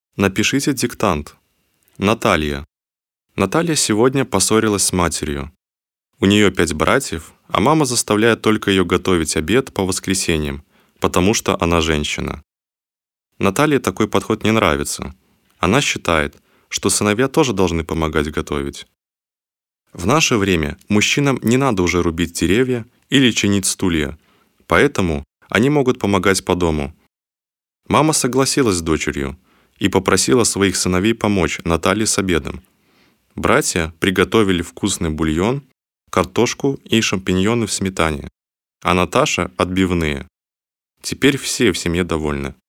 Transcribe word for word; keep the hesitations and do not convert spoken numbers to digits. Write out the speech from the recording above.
Напишите диктант. Наталья. Наталья сегодня поссорилась с матерью. У нее пять братьев, а мама заставляет только ее готовить обед по воскресеньям, потому что она женщина. Наталье такой подход не нравится. Она считает, что сыновья тоже должны помогать готовить. В наше время мужчинам не надо уже рубить деревья или чинить стулья, поэтому они могут помогать по дому. Мама согласилась с дочерью и попросила своих сыновей помочь Наталье с обедом. Братья приготовили вкусный бульон, картошку и шампиньоны в сметане, а Наташа – отбивные. Теперь все в семье довольны.